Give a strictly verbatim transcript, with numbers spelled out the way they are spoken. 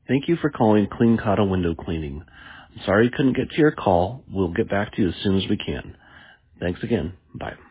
Thank you for calling Clean Cottle Window Cleaning. I'm sorry we couldn't get to your call. We'll get back to you as soon as we can. Thanks again. Bye.